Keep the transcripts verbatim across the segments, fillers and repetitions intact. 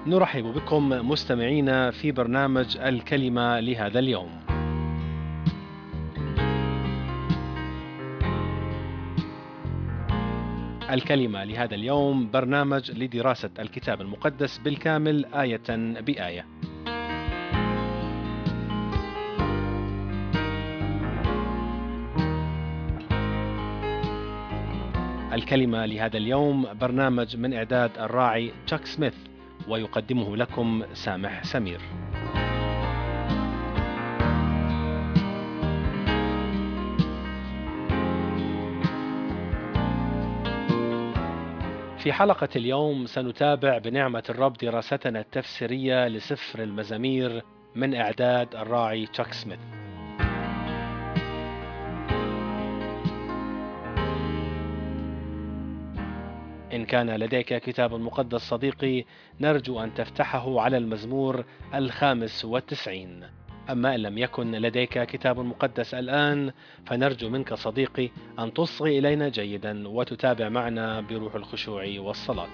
نرحب بكم مستمعينا في برنامج الكلمة لهذا اليوم. الكلمة لهذا اليوم برنامج لدراسة الكتاب المقدس بالكامل آية بآية. الكلمة لهذا اليوم برنامج من إعداد الراعي تشاك سميث، ويقدمه لكم سامح سمير. في حلقة اليوم سنتابع بنعمة الرب دراستنا التفسيرية لسفر المزامير من إعداد الراعي تشاك سميث. إن كان لديك كتاب مقدس صديقي، نرجو أن تفتحه على المزمور الخامس والتسعين. أما إن لم يكن لديك كتاب مقدس الآن، فنرجو منك صديقي أن تصغي إلينا جيدا وتتابع معنا بروح الخشوع والصلاة.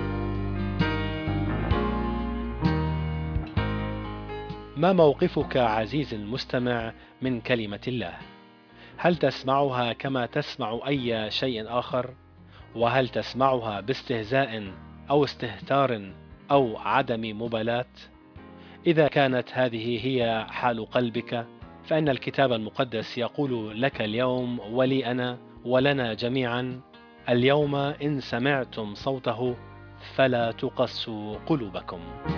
ما موقفك عزيزي المستمع من كلمة الله؟ هل تسمعها كما تسمع أي شيء آخر؟ وهل تسمعها باستهزاء أو استهتار أو عدم مبالاة؟ إذا كانت هذه هي حال قلبك، فإن الكتاب المقدس يقول لك اليوم ولي أنا ولنا جميعا: اليوم إن سمعتم صوته فلا تقسوا قلوبكم.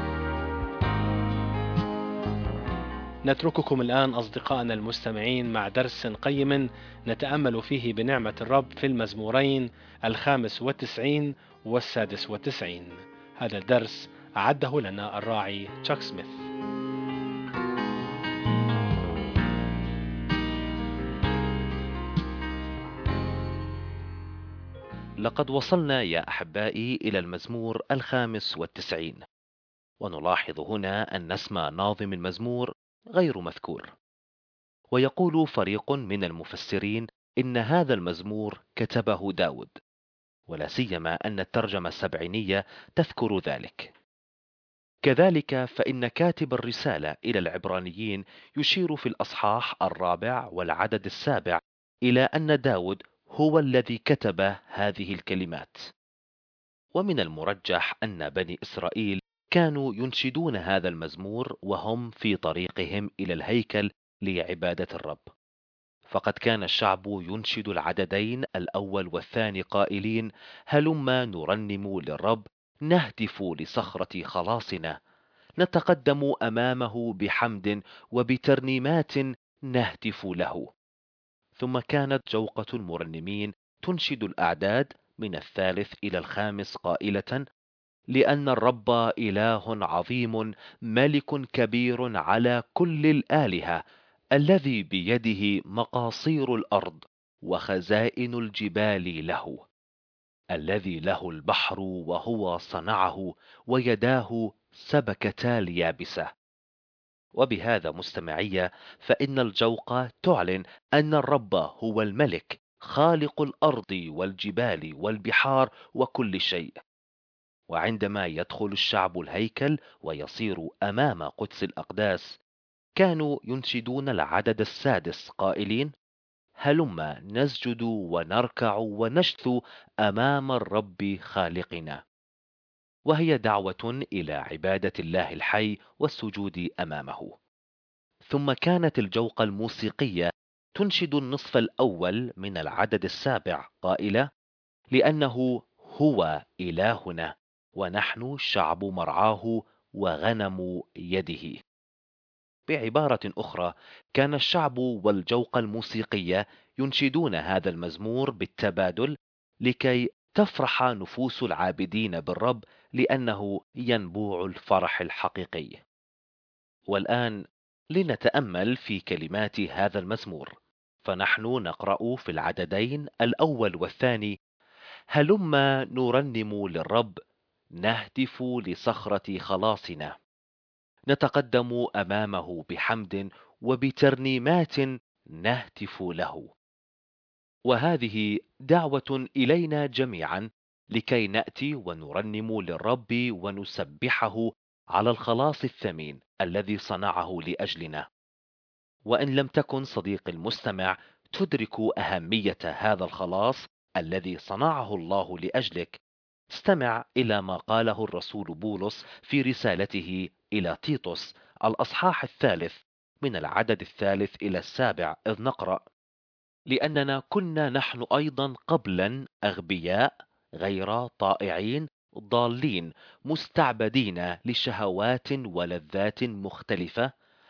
نترككم الآن أصدقائنا المستمعين مع درس قيم نتأمل فيه بنعمة الرب في المزمورين الخامس والتسعين والسادس والتسعين. هذا الدرس أعده لنا الراعي تشاك سميث. لقد وصلنا يا أحبائي إلى المزمور الخامس والتسعين، ونلاحظ هنا أن اسم ناظم المزمور غير مذكور. ويقول فريق من المفسرين إن هذا المزمور كتبه داود، ولا سيما أن الترجمة السبعينية تذكر ذلك. كذلك فإن كاتب الرسالة إلى العبرانيين يشير في الأصحاح الرابع والعدد السابع إلى أن داود هو الذي كتب هذه الكلمات. ومن المرجح أن بني إسرائيل كانوا ينشدون هذا المزمور وهم في طريقهم إلى الهيكل لعبادة الرب، فقد كان الشعب ينشد العددين الأول والثاني قائلين: هلما نرنم للرب، نهتف لصخرة خلاصنا، نتقدم أمامه بحمد وبترنيمات نهتف له. ثم كانت جوقة المرنمين تنشد الأعداد من الثالث إلى الخامس قائلة: لأن الرب إله عظيم، ملك كبير على كل الآلهة، الذي بيده مقاصير الأرض وخزائن الجبال له، الذي له البحر وهو صنعه، ويداه سبكتا اليابسة. وبهذا مستمعية، فإن الجوقة تعلن أن الرب هو الملك، خالق الأرض والجبال والبحار وكل شيء. وعندما يدخل الشعب الهيكل ويصير أمام قدس الأقداس، كانوا ينشدون العدد السادس قائلين: هلما نسجد ونركع ونشثو أمام الرب خالقنا. وهي دعوة إلى عبادة الله الحي والسجود أمامه. ثم كانت الجوقة الموسيقية تنشد النصف الأول من العدد السابع قائلة: لأنه هو إلهنا، ونحن شعب مرعاه وغنم يده. بعبارة أخرى، كان الشعب والجوقة الموسيقية ينشدون هذا المزمور بالتبادل لكي تفرح نفوس العابدين بالرب، لأنه ينبوع الفرح الحقيقي. والآن لنتأمل في كلمات هذا المزمور، فنحن نقرأ في العددين الأول والثاني: هلما نرنم للرب، نهتف لصخرة خلاصنا، نتقدم أمامه بحمد وبترنيمات نهتف له. وهذه دعوة إلينا جميعا لكي نأتي ونرنم للرب ونسبحه على الخلاص الثمين الذي صنعه لأجلنا. وإن لم تكن صديقي المستمع تدرك أهمية هذا الخلاص الذي صنعه الله لأجلك، استمع إلى ما قاله الرسول بولس في رسالته إلى تيتوس الأصحاح الثالث من العدد الثالث إلى السابع، إذ نقرأ: لأننا كنا نحن أيضا قبلا أغبياء، غير طائعين، ضالين، مستعبدين لشهوات ولذات مختلفة،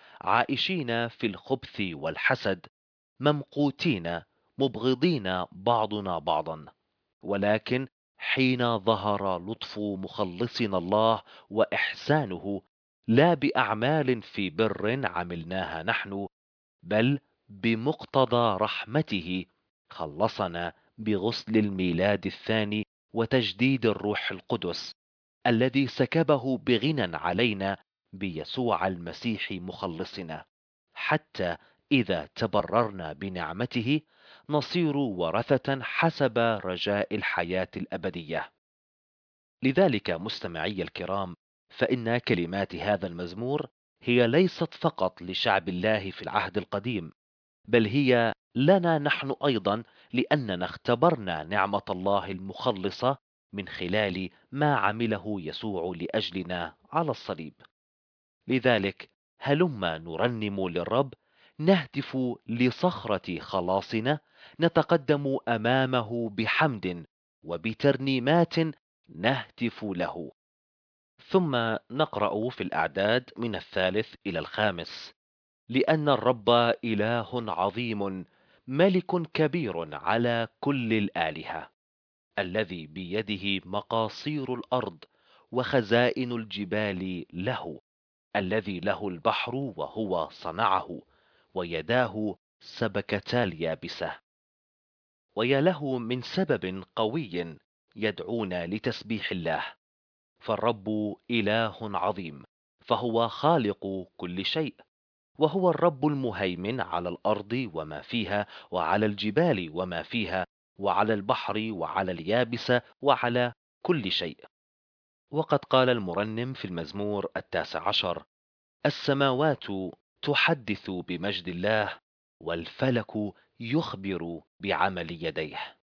عائشين في الخبث والحسد، ممقوتين، مبغضين بعضنا بعضا. ولكن حين ظهر لطف مخلصنا الله وإحسانه، لا بأعمال في بر عملناها نحن، بل بمقتضى رحمته خلصنا بغسل الميلاد الثاني وتجديد الروح القدس الذي سكبه بغنى علينا بيسوع المسيح مخلصنا، حتى إذا تبررنا بنعمته نصير ورثة حسب رجاء الحياة الأبدية. لذلك مستمعي الكرام، فإن كلمات هذا المزمور هي ليست فقط لشعب الله في العهد القديم، بل هي لنا نحن أيضا، لأننا اختبرنا نعمة الله المخلصة من خلال ما عمله يسوع لأجلنا على الصليب. لذلك هلما نرنم للرب، نهتف لصخرة خلاصنا، نتقدم أمامه بحمد وبترنيمات نهتف له. ثم نقرأ في الأعداد من الثالث إلى الخامس: لأن الرب إله عظيم، ملك كبير على كل الآلهة، الذي بيده مقاصير الأرض وخزائن الجبال له، الذي له البحر وهو صنعه، ويداه سبكتا اليابسة. ويا له من سبب قوي يدعون لتسبيح الله. فالرب إله عظيم، فهو خالق كل شيء، وهو الرب المهيمن على الأرض وما فيها، وعلى الجبال وما فيها، وعلى البحر وعلى اليابسة وعلى كل شيء. وقد قال المرنم في المزمور التاسع عشر: السماوات تحدث بمجد الله، والفلك يخبر بعمل يديه.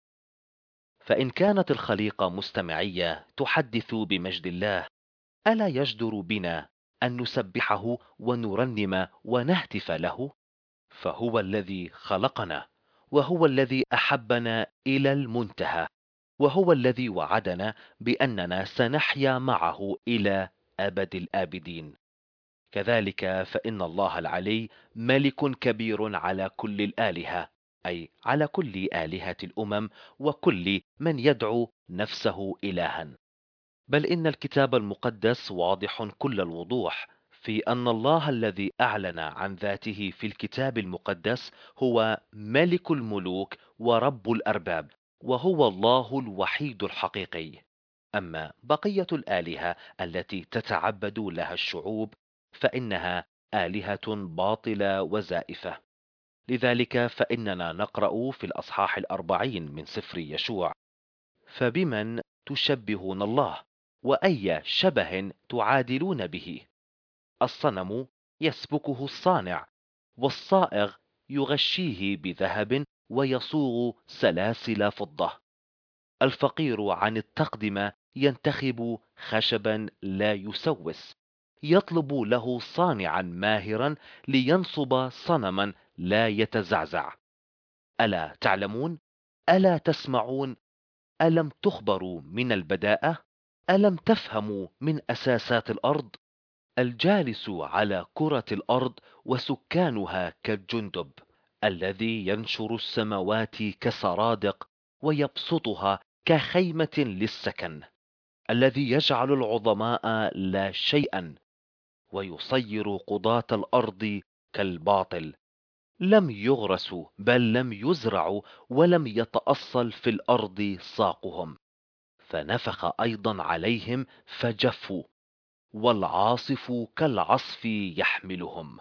فإن كانت الخليقة مستمعية تحدث بمجد الله، ألا يجدر بنا أن نسبحه ونرنم ونهتف له؟ فهو الذي خلقنا، وهو الذي أحبنا إلى المنتهى، وهو الذي وعدنا بأننا سنحيا معه إلى أبد الآبدين. كذلك فإن الله العلي ملك كبير على كل الآلهة، أي على كل آلهة الأمم وكل من يدعو نفسه إلها. بل إن الكتاب المقدس واضح كل الوضوح في أن الله الذي أعلن عن ذاته في الكتاب المقدس هو ملك الملوك ورب الأرباب، وهو الله الوحيد الحقيقي. أما بقية الآلهة التي تتعبد لها الشعوب فإنها آلهة باطلة وزائفة. لذلك فإننا نقرأ في الأصحاح الأربعين من سفر يشوع: فبمن تشبهون الله، وأي شبه تعادلون به؟ الصنم يسبكه الصانع، والصائغ يغشيه بذهب ويصوغ سلاسل فضة. الفقير عن التقدمة ينتخب خشبا لا يسوس، يطلب له صانعا ماهرا لينصب صنما لا يتزعزع. ألا تعلمون؟ ألا تسمعون؟ ألم تخبروا من البداءة؟ ألم تفهموا من أساسات الأرض؟ الجالس على كرة الأرض وسكانها كالجندب، الذي ينشر السماوات كسرادق ويبسطها كخيمة للسكن، الذي يجعل العظماء لا شيئا ويصير قضاة الأرض كالباطل. لم يغرسوا بل لم يزرعوا، ولم يتأصل في الأرض ساقهم، فنفخ أيضا عليهم فجفوا، والعاصف كالعصف يحملهم.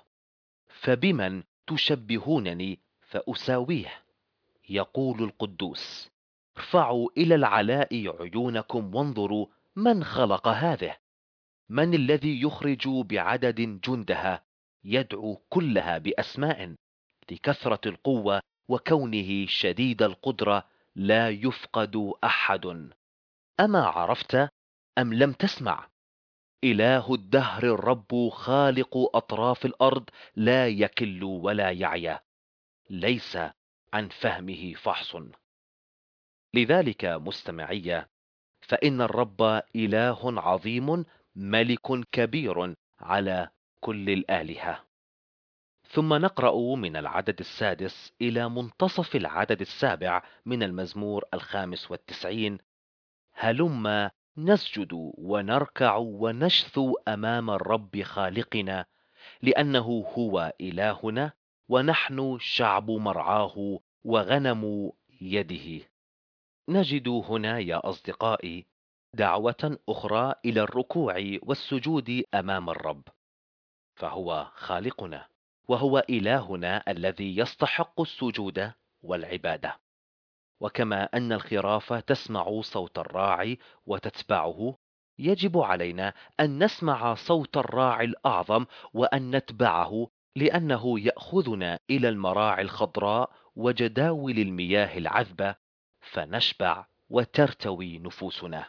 فبمن تشبهونني فأساويه؟ يقول القدوس. ارفعوا إلى العلاء عيونكم وانظروا من خلق هذه. من الذي يخرج بعدد جندها يدعو كلها بأسماء لكثرة القوة وكونه شديد القدرة لا يفقد أحد؟ أما عرفت أم لم تسمع؟ إله الدهر الرب خالق أطراف الأرض لا يكل ولا يعيا، ليس عن فهمه فحص. لذلك مستمعي، فإن الرب إله عظيم ملك كبير على كل الآلهة. ثم نقرأ من العدد السادس إلى منتصف العدد السابع من المزمور الخامس والتسعين: هلما نسجد ونركع ونشثو أمام الرب خالقنا، لأنه هو إلهنا ونحن شعب مرعاه وغنم يده. نجد هنا يا أصدقائي دعوة أخرى إلى الركوع والسجود أمام الرب، فهو خالقنا وهو إلهنا الذي يستحق السجود والعبادة. وكما أن الخراف تسمع صوت الراعي وتتبعه، يجب علينا أن نسمع صوت الراعي الأعظم وأن نتبعه، لأنه يأخذنا إلى المراعي الخضراء وجداول المياه العذبة، فنشبع وترتوي نفوسنا.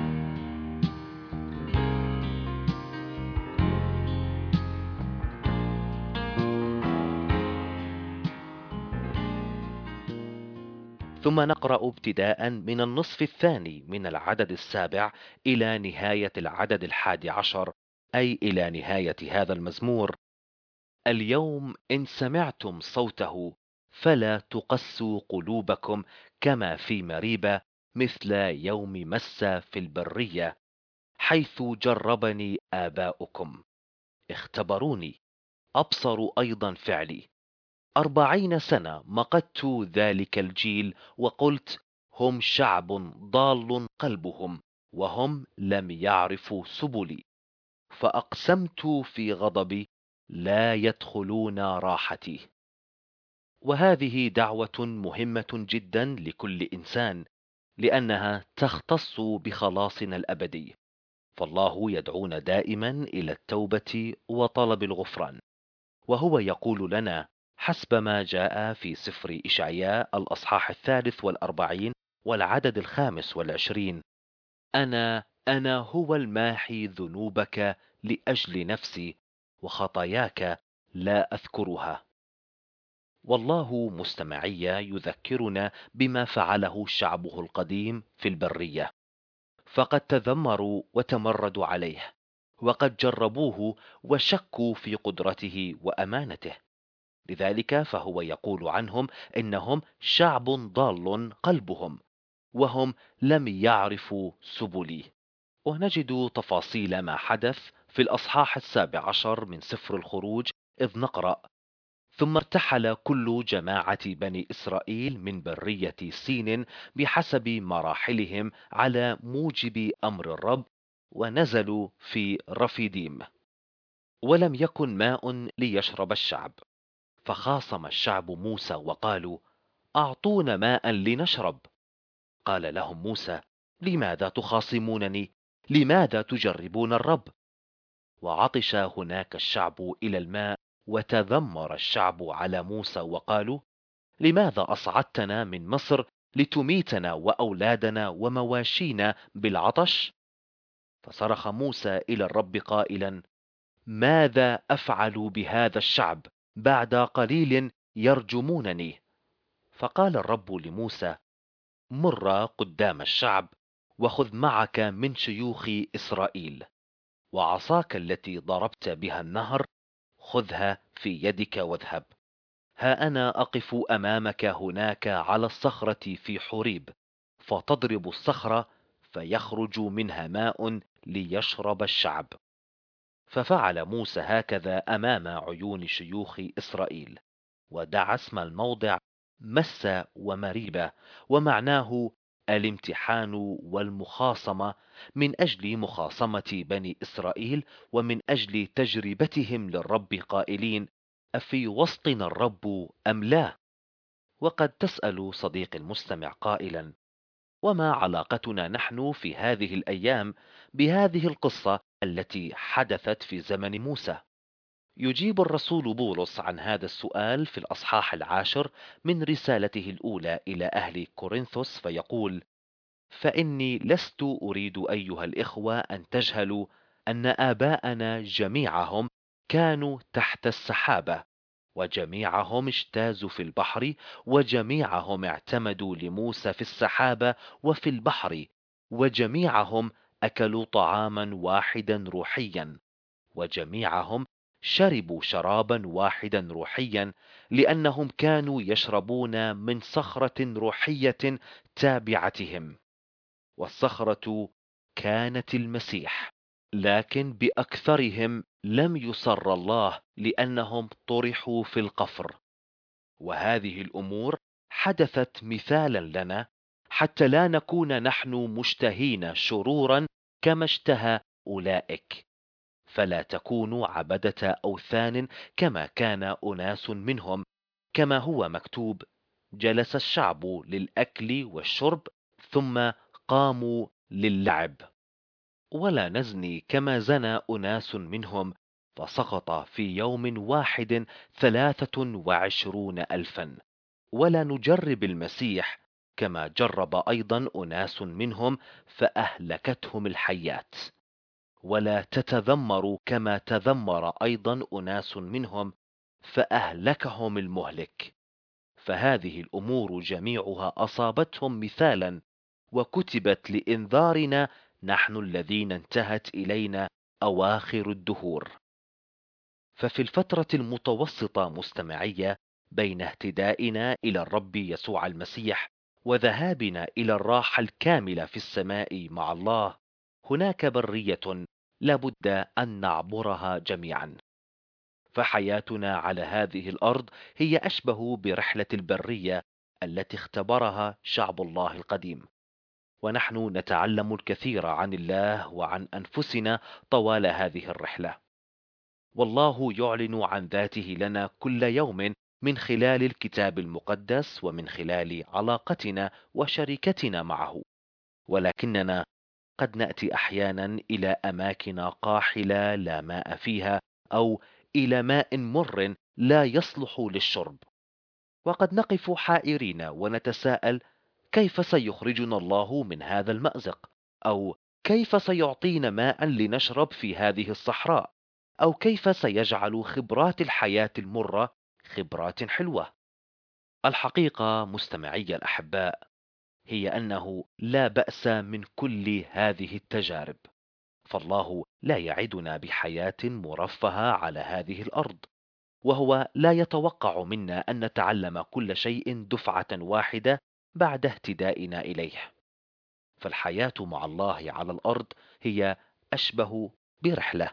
ثم نقرأ ابتداء من النصف الثاني من العدد السابع إلى نهاية العدد الحادي عشر، أي إلى نهاية هذا المزمور: اليوم إن سمعتم صوته فلا تقسوا قلوبكم كما في مريبة، مثل يوم مس في البرية، حيث جربني آباؤكم، اختبروني، أبصروا أيضا فعلي. أربعين سنة مقت ذلك الجيل وقلت: هم شعب ضال قلبهم، وهم لم يعرفوا سبلي. فأقسمت في غضبي: لا يدخلون راحتي. وهذه دعوة مهمة جدا لكل إنسان، لأنها تختص بخلاصنا الأبدي. فالله يدعونا دائما إلى التوبة وطلب الغفران، وهو يقول لنا حسب ما جاء في سفر إشعياء الأصحاح الثالث والأربعين والعدد الخامس والعشرين: أنا أنا هو الماحي ذنوبك لأجل نفسي، وخطاياك لا أذكرها. والله مستمعي يذكرنا بما فعله شعبه القديم في البرية، فقد تذمروا وتمردوا عليه، وقد جربوه وشكوا في قدرته وأمانته. لذلك فهو يقول عنهم إنهم شعب ضال قلبهم، وهم لم يعرفوا سبلي. ونجد تفاصيل ما حدث في الأصحاح السابع عشر من سفر الخروج، إذ نقرأ: ثم ارتحل كل جماعة بني إسرائيل من برية سين بحسب مراحلهم على موجب أمر الرب، ونزلوا في رفيديم، ولم يكن ماء ليشرب الشعب. فخاصم الشعب موسى وقالوا: أعطونا ماء لنشرب. قال لهم موسى: لماذا تخاصمونني؟ لماذا تجربون الرب؟ وعطش هناك الشعب إلى الماء، وتذمر الشعب على موسى وقالوا: لماذا أصعدتنا من مصر لتميتنا وأولادنا ومواشينا بالعطش؟ فصرخ موسى إلى الرب قائلا: ماذا أفعل بهذا الشعب؟ بعد قليل يرجمونني. فقال الرب لموسى: مر قدام الشعب، وخذ معك من شيوخ إسرائيل، وعصاك التي ضربت بها النهر خذها في يدك واذهب. ها أنا أقف أمامك هناك على الصخرة في حوريب، فتضرب الصخرة فيخرج منها ماء ليشرب الشعب. ففعل موسى هكذا أمام عيون شيوخ إسرائيل، ودعا اسم الموضع مسة ومريبة، ومعناه الامتحان والمخاصمة، من أجل مخاصمة بني إسرائيل ومن أجل تجربتهم للرب قائلين: أفي وسطنا الرب أم لا؟ وقد تسأل صديقي المستمع قائلا: وما علاقتنا نحن في هذه الأيام بهذه القصة التي حدثت في زمن موسى؟ يجيب الرسول بولس عن هذا السؤال في الأصحاح العاشر من رسالته الأولى إلى أهل كورنثوس فيقول: فإني لست أريد أيها الإخوة أن تجهلوا أن آباءنا جميعهم كانوا تحت السحابة، وجميعهم اجتازوا في البحر، وجميعهم اعتمدوا لموسى في السحابة وفي البحر، وجميعهم أكلوا طعاما واحدا روحيا، وجميعهم شربوا شرابا واحدا روحيا، لأنهم كانوا يشربون من صخرة روحية تابعتهم، والصخرة كانت المسيح. لكن بأكثرهم لم يسر الله، لأنهم طرحوا في القفر. وهذه الأمور حدثت مثالا لنا، حتى لا نكون نحن مشتهين شرورا كما اشتهى أولئك. فلا تكونوا عبدة أوثان كما كان أناس منهم، كما هو مكتوب: جلس الشعب للأكل والشرب، ثم قاموا للعب. ولا نزني كما زنى أناس منهم، فسقط في يوم واحد ثلاثة وعشرون ألفا. ولا نجرب المسيح كما جرب أيضا أناس منهم، فأهلكتهم الحيات. ولا تتذمروا كما تذمر أيضا أناس منهم، فأهلكهم المهلك. فهذه الأمور جميعها أصابتهم مثالا، وكتبت لإنذارنا نحن الذين انتهت إلينا أواخر الدهور. ففي الفترة المتوسطة مستمعية بين اهتدائنا إلى الرب يسوع المسيح وذهابنا إلى الراحة الكاملة في السماء مع الله، هناك برية لابد أن نعبرها جميعا. فحياتنا على هذه الأرض هي أشبه برحلة البرية التي اختبرها شعب الله القديم، ونحن نتعلم الكثير عن الله وعن أنفسنا طوال هذه الرحلة. والله يعلن عن ذاته لنا كل يوم من خلال الكتاب المقدس ومن خلال علاقتنا وشركتنا معه. ولكننا قد نأتي أحيانا إلى أماكن قاحلة لا ماء فيها، أو إلى ماء مر لا يصلح للشرب، وقد نقف حائرين ونتساءل: كيف سيخرجنا الله من هذا المأزق؟ أو كيف سيعطينا ماء لنشرب في هذه الصحراء؟ أو كيف سيجعل خبرات الحياة المرة خبرات حلوة؟ الحقيقة مستمعي الأحباء هي أنه لا بأس من كل هذه التجارب، فالله لا يعدنا بحياة مرفهة على هذه الأرض، وهو لا يتوقع منا أن نتعلم كل شيء دفعة واحدة بعد اهتدائنا إليه. فالحياة مع الله على الأرض هي أشبه برحلة،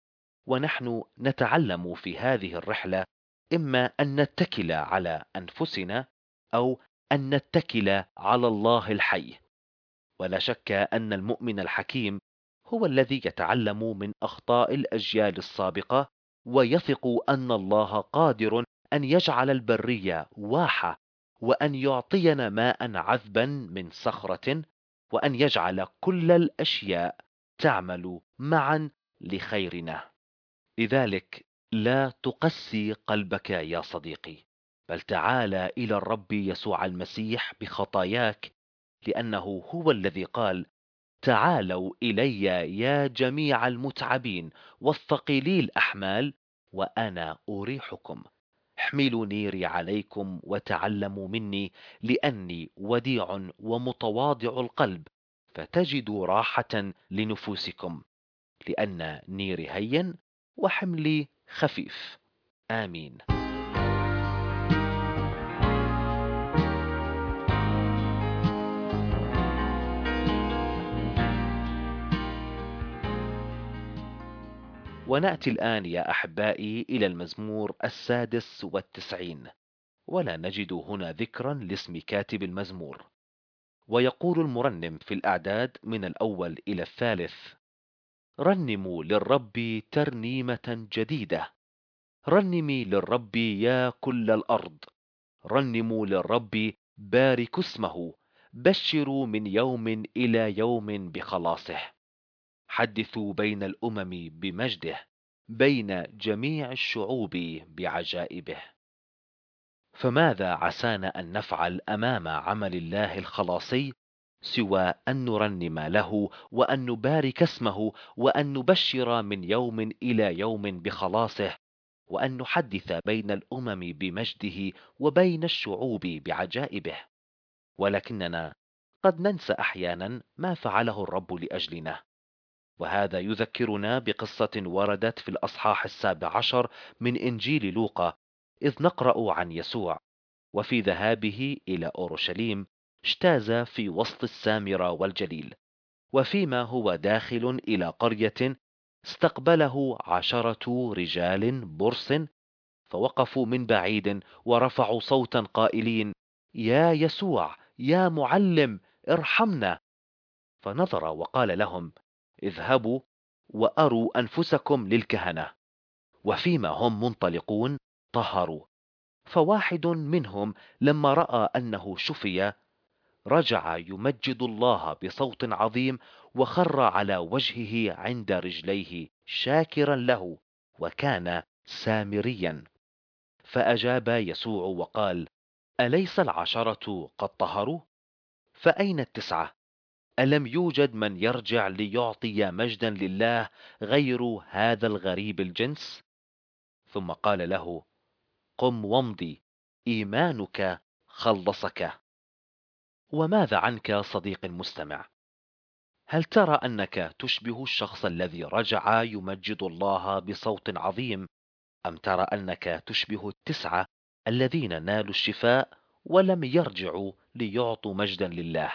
ونحن نتعلم في هذه الرحلة إما أن نتكل على أنفسنا، أو أن نتكل على الله الحي. ولا شك أن المؤمن الحكيم هو الذي يتعلم من أخطاء الأجيال السابقة، ويثق أن الله قادر أن يجعل البرية واحة، وأن يعطينا ماء عذبا من صخرة، وأن يجعل كل الأشياء تعمل معا لخيرنا. لذلك لا تقسي قلبك يا صديقي، بل تعال إلى الرب يسوع المسيح بخطاياك، لأنه هو الذي قال: تعالوا إلي يا جميع المتعبين والثقيلي الأحمال، وأنا أريحكم. احملوا نيري عليكم وتعلموا مني، لأني وديع ومتواضع القلب، فتجدوا راحة لنفوسكم، لأن نيري هين وحملي خفيف. آمين. ونأتي الآن يا أحبائي إلى المزمور السادس والتسعين، ولا نجد هنا ذكرا لاسم كاتب المزمور. ويقول المرنم في الأعداد من الأول إلى الثالث: رنموا للرب ترنيمة جديدة، رنمي للرب يا كل الأرض، رنموا للرب باركوا اسمه، بشروا من يوم إلى يوم بخلاصه، حدثوا بين الأمم بمجده، بين جميع الشعوب بعجائبه. فماذا عسانا أن نفعل أمام عمل الله الخلاصي سوى أن نرنم له وأن نبارك اسمه وأن نبشر من يوم إلى يوم بخلاصه، وأن نحدث بين الأمم بمجده وبين الشعوب بعجائبه. ولكننا قد ننسى أحيانا ما فعله الرب لأجلنا، وهذا يذكرنا بقصة وردت في الأصحاح السابع عشر من إنجيل لوقا، إذ نقرأ عن يسوع وفي ذهابه إلى أورشليم اجتاز في وسط السامرة والجليل، وفيما هو داخل إلى قرية استقبله عشرة رجال برص، فوقفوا من بعيد ورفعوا صوتا قائلين: يا يسوع، يا معلم، ارحمنا. فنظر وقال لهم: اذهبوا وأروا أنفسكم للكهنة. وفيما هم منطلقون طهروا. فواحد منهم لما رأى أنه شفي رجع يمجد الله بصوت عظيم، وخر على وجهه عند رجليه شاكرا له، وكان سامريا. فأجاب يسوع وقال: أليس العشرة قد طهروا؟ فأين التسعة؟ ألم يوجد من يرجع ليعطي مجدا لله غير هذا الغريب الجنس؟ ثم قال له: قم وامضي، إيمانك خلصك. وماذا عنك صديقي المستمع؟ هل ترى أنك تشبه الشخص الذي رجع يمجد الله بصوت عظيم، أم ترى أنك تشبه التسعة الذين نالوا الشفاء ولم يرجعوا ليعطوا مجدا لله؟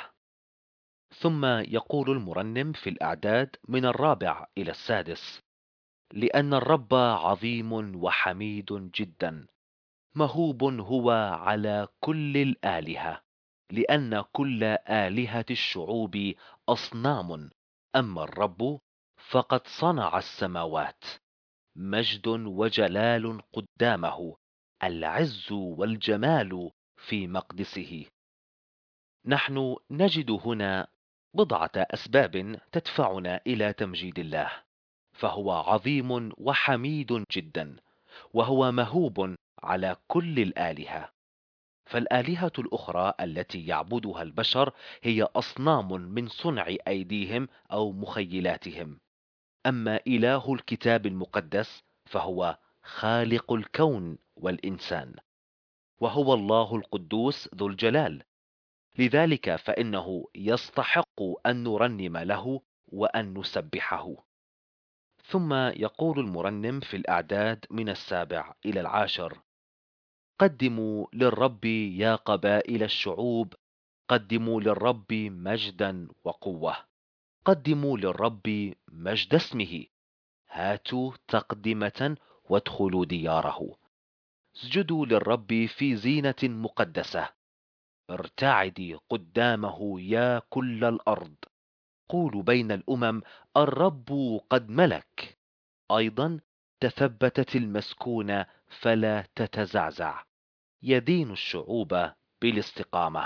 ثم يقول المرنم في الأعداد من الرابع إلى السادس: لأن الرب عظيم وحميد جدا، مهوب هو على كل الآلهة، لأن كل آلهة الشعوب أصنام، أما الرب فقد صنع السماوات. مجد وجلال قدامه، العز والجمال في مقدسه. نحن نجد هنا بضعة أسباب تدفعنا إلى تمجيد الله، فهو عظيم وحميد جدا، وهو مهوب على كل الآلهة. فالآلهة الأخرى التي يعبدها البشر هي أصنام من صنع أيديهم أو مخيلاتهم، أما إله الكتاب المقدس فهو خالق الكون والإنسان، وهو الله القدوس ذو الجلال. لذلك فإنه يستحق أن نرنم له وأن نسبحه. ثم يقول المرنم في الأعداد من السابع إلى العاشر: قدموا للرب يا قبائل الشعوب، قدموا للرب مجدا وقوة، قدموا للرب مجد اسمه، هاتوا تقدمة وادخلوا دياره، اسجدوا للرب في زينة مقدسة، ارتعدي قدامه يا كل الأرض، قولوا بين الأمم الرب قد ملك، أيضا تثبتت المسكونة فلا تتزعزع، يدين الشعوب بالاستقامة.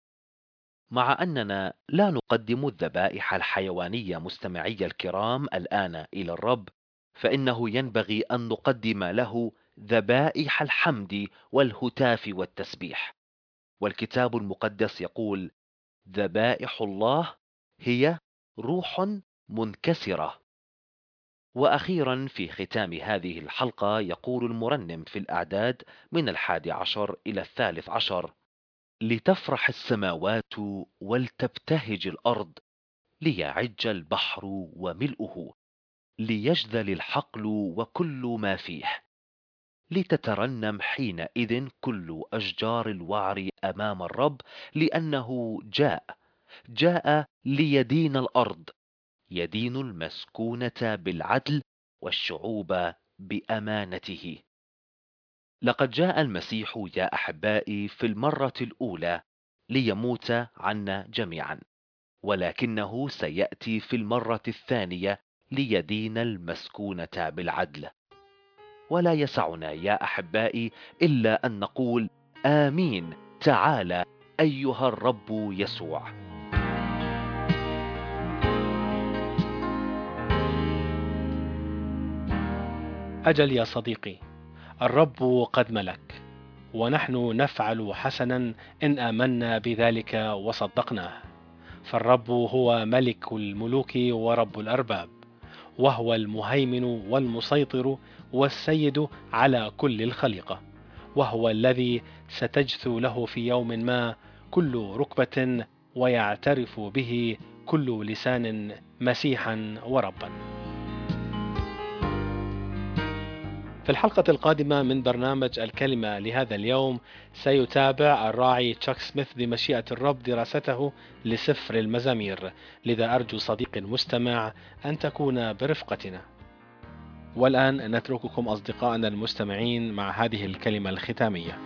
مع أننا لا نقدم الذبائح الحيوانية مستمعي الكرام الآن إلى الرب، فإنه ينبغي أن نقدم له ذبائح الحمد والهتاف والتسبيح. والكتاب المقدس يقول: ذبائح الله هي روح منكسرة. وأخيرا في ختام هذه الحلقة يقول المرنم في الأعداد من الحادي عشر إلى الثالث عشر: لتفرح السماوات ولتبتهج الأرض، ليعج البحر وملؤه، ليجذل الحقل وكل ما فيه، لتترنم حينئذ كل أشجار الوعر أمام الرب، لأنه جاء جاء ليدين الأرض، يدين المسكونة بالعدل والشعوب بأمانته. لقد جاء المسيح يا أحبائي في المرة الأولى ليموت عنا جميعا، ولكنه سيأتي في المرة الثانية ليدين المسكونة بالعدل. ولا يسعنا يا أحبائي إلا أن نقول: آمين، تعالى أيها الرب يسوع. أجل يا صديقي، الرب قد ملك، ونحن نفعل حسنا إن آمنا بذلك وصدقناه. فالرب هو ملك الملوك ورب الأرباب، وهو المهيمن والمسيطر والسيد على كل الخليقة، وهو الذي ستجثو له في يوم ما كل ركبة ويعترف به كل لسان مسيحا وربا. في الحلقة القادمة من برنامج الكلمة لهذا اليوم سيتابع الراعي تشاك سميث بمشيئة الرب دراسته لسفر المزامير، لذا أرجو صديقي المستمع أن تكون برفقتنا. والآن نترككم أصدقائنا المستمعين مع هذه الكلمة الختامية.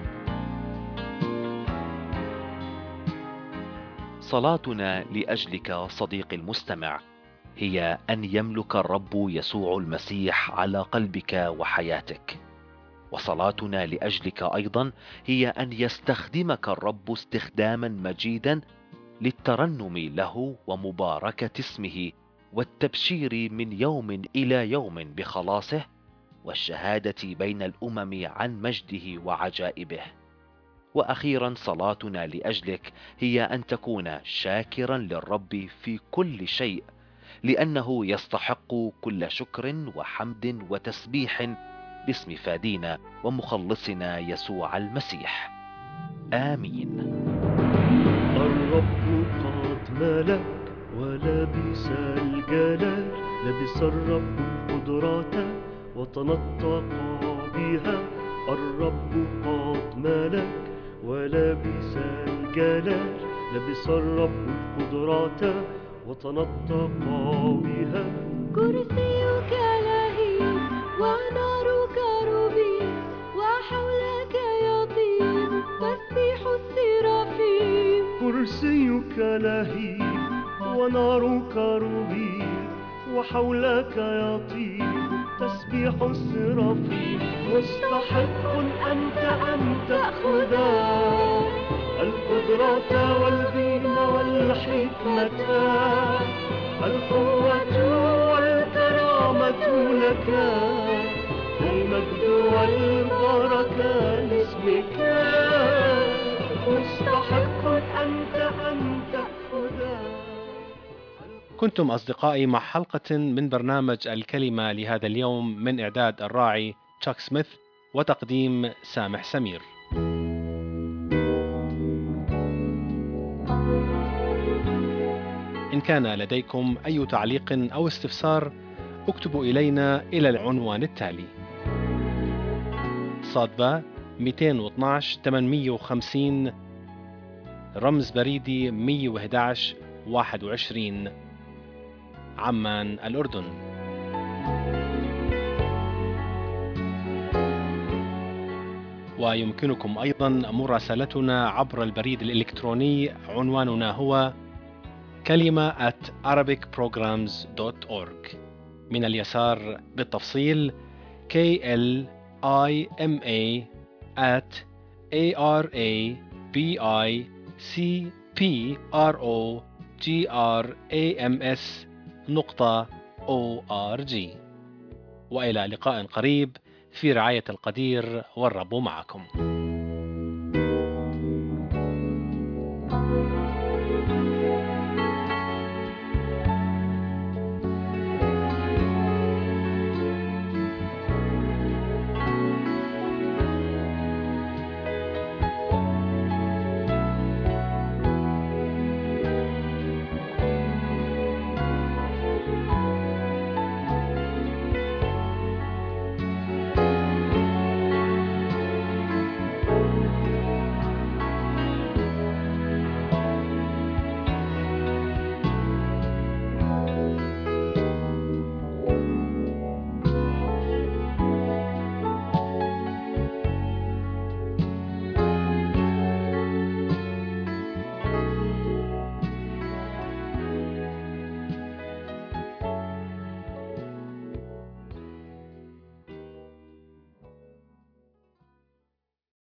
صلاتنا لأجلك صديقي المستمع هي أن يملك الرب يسوع المسيح على قلبك وحياتك، وصلاتنا لأجلك أيضا هي أن يستخدمك الرب استخداما مجيدا للترنم له ومباركة اسمه والتبشير من يوم إلى يوم بخلاصه والشهادة بين الأمم عن مجده وعجائبه. وأخيرا صلاتنا لأجلك هي أن تكون شاكرا للرب في كل شيء، لأنه يستحق كل شكر وحمد وتسبيح باسم فادينا ومخلصنا يسوع المسيح. آمين. الرب قد ملك ولبس الجلال، لبس الرب القدرات وتنطق بها. الرب قد ملك ولبس الجلال، لبس الرب القدرات وتنطق بها. كرسيك لهيب ونارك ربيب، وحولك يطير تسبيح السرافيم. كرسيك لهيب ونارك ربيب، وحولك يطير تسبيح السرافيم. مستحق أنت أن تأخذ القدرة والدين والحكمة، القوة والكرامة لك، المجد والبركة لاسمك. مستحق أنت أن تأخذ. كنتم أصدقائي مع حلقة من برنامج الكلمة لهذا اليوم من إعداد الراعي تشاك سميث وتقديم سامح سمير. إن كان لديكم أي تعليق أو استفسار اكتبوا إلينا إلى العنوان التالي: صادبة مئتين واثناشر ثمانمئة وخمسين، رمز بريدي مئة وأحد عشر واحد وعشرين، عمان الأردن. ويمكنكم أيضا مراسلتنا عبر البريد الإلكتروني، عنواننا هو كلمة at arabic programs dot org. من اليسار بالتفصيل K L I M A at A R A B I C P R O G R A M S نقطة O R G. وإلى لقاء قريب في رعاية القدير، والرب معكم.